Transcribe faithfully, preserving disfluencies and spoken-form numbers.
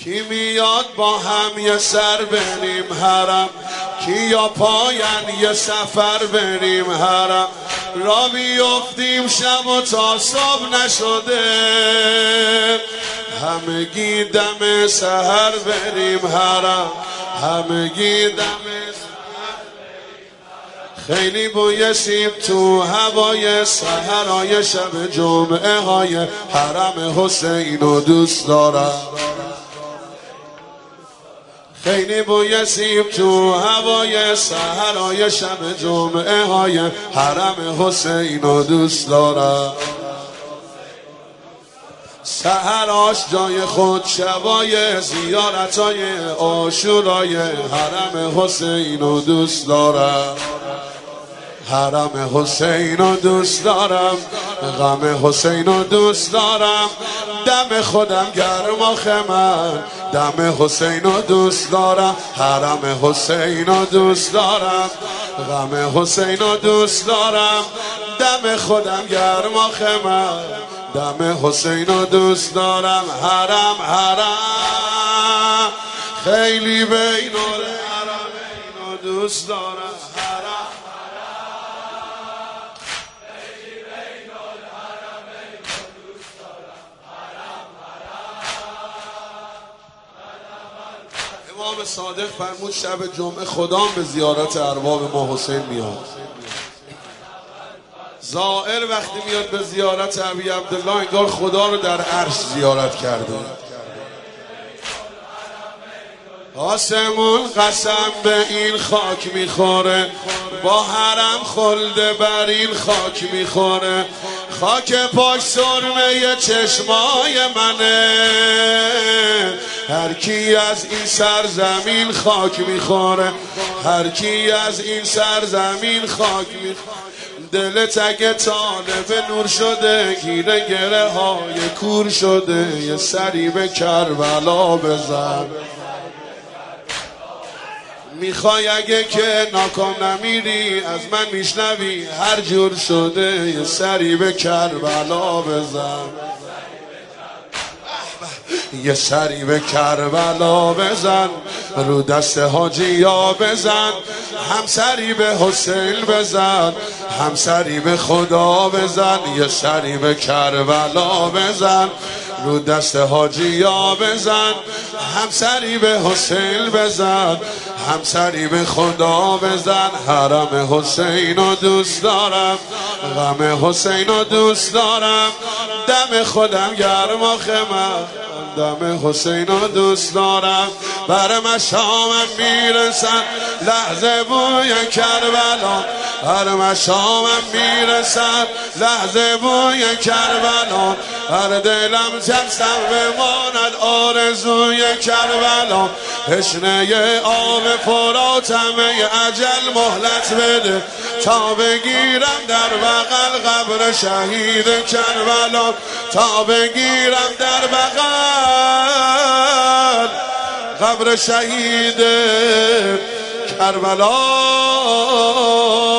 کی میاد با هم یه سر بریم حرم، کی یا پاین یه سفر بریم حرم، را بیفتیم شب و تا صبح نشده، همگی دم سحر بریم حرم، همگی دم خیلی بوی سیب تو هوای سحرای شب جمعه های حرم حسین رو دوست دارم. خیلی بوی سیب تو هوای سحرای شب جمعه های حرم حسین رو دوست دارم. سحراش جای خود شبای زیارتای عاشورای حرم حسین رو دوست دارم. حرم حسین رو دوست دارم، غم حسین رو دوست دارم، دم خودم گرم آخ من، دم حسین رو دوست دارم، حرم حسین رو دوست دارم، غم حسین رو دوست دارم، دم خودم گرم آخ من، دم حسین رو دوست دارم. حرم حرم خیلی بین الحرمین رو دوست دارم. امام صادق فرمود شب جمعه خدام به زیارت ارواح ما حسین میاد. زائر وقتی میاد به زیارت ابی عبدالله انگار خدا رو در عرش زیارت کرده. آسمون قسم به این خاک میخوره، با حرم خلد بر این خاک میخوره، خاک پاک سرمه چشمای منه، هر کی از این سرزمین خاک میخوره، هر کی از این سرزمین خاک میخوره. دلت اگه طالب نور شده، گیره گره های کور شده، یه سری به کربلا بزن. میخوای اگه که ناکام نمیری، از من میشنوی هر جور شده، یه سری به کربلا بزن. یه سری به کربلا بزن، رو دست حاجیا بزن، هم سری به حسین بزن، هم سری به خدا بزن. یه سری به کربلا بزن، رو دست حاجیا بزن، هم سری به حسین بزن، هم سری به خدا بزن. حرم حسین رو دوست دارم، غم حسین رو دوست دارم، دم خودم گرم آخ من، دم حسین رو دوست دارم. بر مشامم میرسن لحظه بوی کربلا، بر مشامم میرسن لحظه بوی کربلا، هر دلم جستم بماند آرزوی کربلا. تشنه آب فراتم اجل مهلت بده، تا بگیرم در بغل قبر شهید کربلا، تا بگیرم در بغل قبر شهید کربلا.